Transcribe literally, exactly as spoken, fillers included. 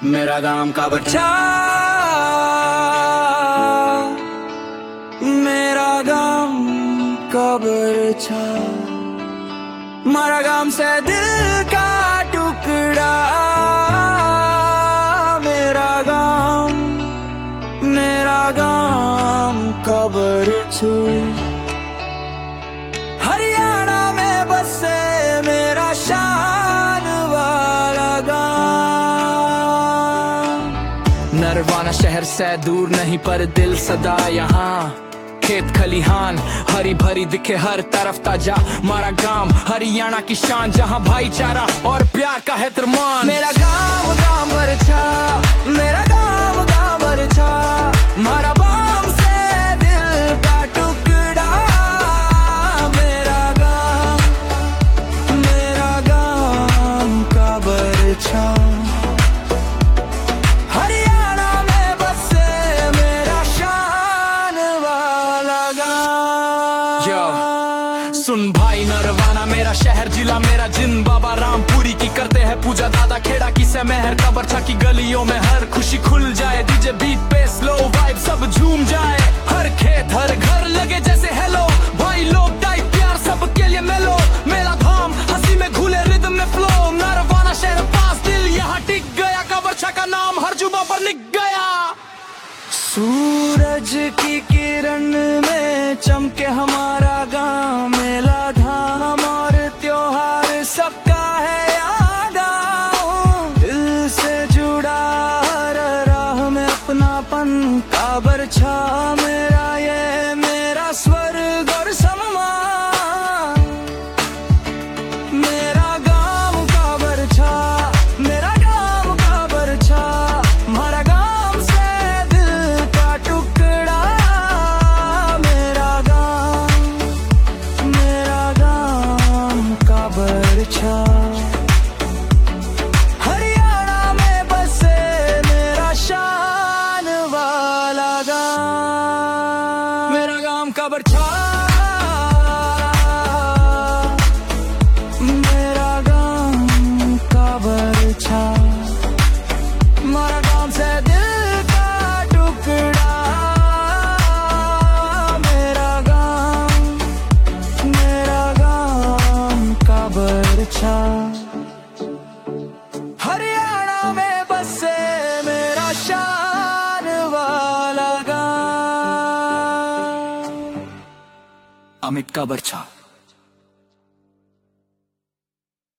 मेरा गांव का बच्चा, मेरा गांव का बच्चा, मेरा गांव से दिल का टुकड़ा, मेरा गांव, मेरा गांव का बच्चा। हरियाणा में बसे मेरा शान वाला गांव। नरवाना शहर से दूर नहीं पर दिल सदा यहाँ, खेत खलिहान हरी भरी दिखे हर तरफ ताजा। मारा गांव हरियाणा की शान, जहाँ भाईचारा और प्यार का है तरमान। मेरा गांव गांव बरछा, मेरा गांव गांव बरछा, मारा बाम से दिल का टुकड़ा, मेरा गांव, मेरा गांव का बरछा। हरियाणा में बसे मेरा शान वाला गांव। सुन भाई नरवाना मेरा शहर, जिला मेरा जिन, बाबा रामपुरी की करते हैं पूजा, दादा खेड़ा की से मेहर, कबरछा की गलियों में हर खुशी खुल जाए। डीजे बीट पे स्लो वाइब सब झूम जाए, हर खेत हर घर लगे जैसे हेलो। भाई लोग टाइप प्यार सबके लिए मेलो, मेरा धाम हंसी में घुले रिदम में फ्लो। नरवाना शहर पास दिल यहाँ टिक गया, कबरछा का नाम हर जुबा पर लिख गया। सूरज की किरण में चमके हमारा गांव, मेला धाम और त्योहार सबका है याद आओ। दिल से जुड़ा हर राह में अपनापन का बरछा, मेरा ये मेरा स्वर्ग और सम्मान। मेरा गांव का बरछा, मेरा गांव का बरछा, हमारा गांव से दिल का टुकड़ा, मेरा गांव, मेरा गांव का बरछा। हरियाणा में बसे मेरा शान वाला गांव, मेरा गांव का बरछा, मेरा गांव का बरछा, हमारा गांव से दिल का टुकड़ा, मेरा गांव, मेरा गांव का बरछा। हरियाणा में बसे मेरा शान वाला गांव। अमित का बरछा।